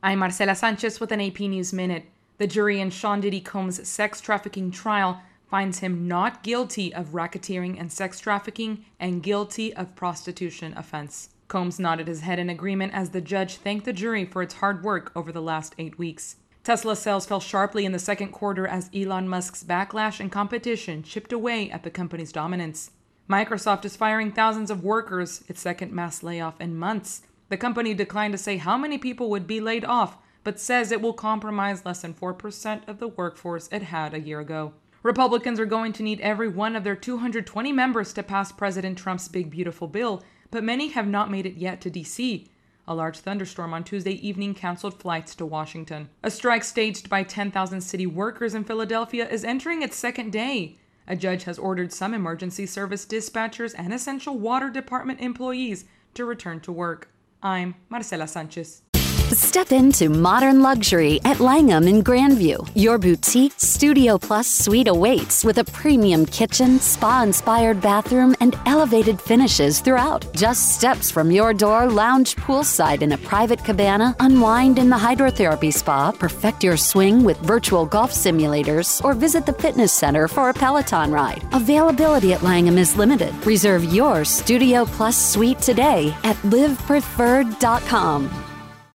I'm Marcela Sanchez with an AP News Minute. The jury in Sean Diddy Combs' sex trafficking trial finds him not guilty of racketeering and sex trafficking and guilty of prostitution offense. Combs nodded his head in agreement as the judge thanked the jury for its hard work over the last 8 weeks. Tesla sales fell sharply in the second quarter as Elon Musk's backlash and competition chipped away at the company's dominance. Microsoft is firing thousands of workers, its second mass layoff in months. The company declined to say how many people would be laid off, but says it will compromise less than 4% of the workforce it had a year ago. Republicans are going to need every one of their 220 members to pass President Trump's big beautiful bill, but many have not made it yet to D.C. A large thunderstorm on Tuesday evening canceled flights to Washington. A strike staged by 10,000 city workers in Philadelphia is entering its second day. A judge has ordered some emergency service dispatchers and essential water department employees to return to work. I'm Marcela Sanchez. Step into modern luxury at Langham in Grandview. Your boutique Studio Plus suite awaits with a premium kitchen, spa-inspired bathroom, and elevated finishes throughout. Just steps from your door, lounge poolside in a private cabana, unwind in the hydrotherapy spa, perfect your swing with virtual golf simulators, or visit the fitness center for a Peloton ride. Availability at Langham is limited. Reserve your Studio Plus suite today at livepreferred.com.